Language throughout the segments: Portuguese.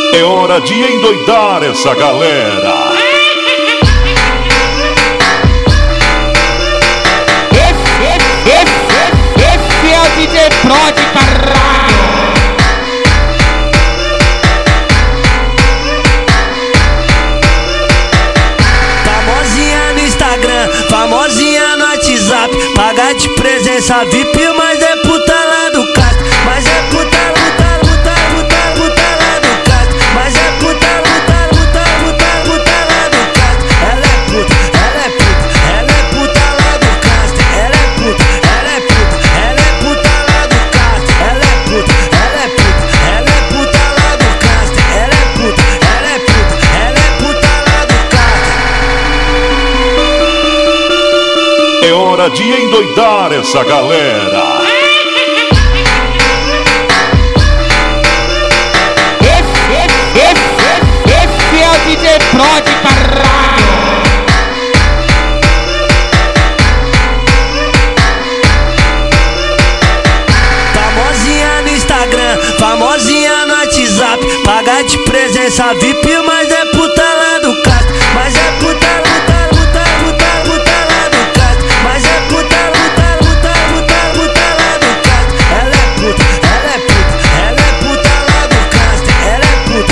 É hora de endoidar essa galera. Esse é o DJ Prod, caralho. Famosinha no Instagram, famosinha no WhatsApp. Paga de presença VIP, mas é puta lá do castro. Mas é puta lá do castro. Mas é puta lá do castro. Ela é puta lá do castro. Ela é puta lá do castro. Ela é puta lá do castro. Ela é puta lá do castro. É hora de endoidar essa galera. Esse é o DJ Prod, caralho. Famosinha no Instagram, famosinha no WhatsApp. Paga de presença VIP, mas é puta lá do castro. Mas é puta lá do castro. Mas é puta lá do castro. Ela é puta lá do castro. Ela é puta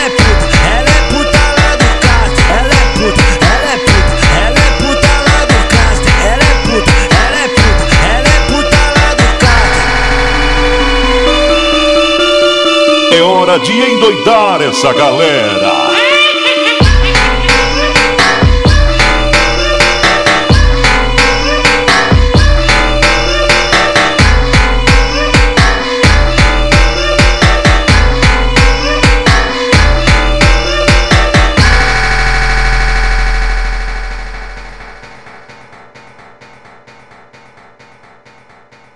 lá do castro. Ela é puta lá do castro. Ela é puta lá do castro. É hora de endoidar essa galera.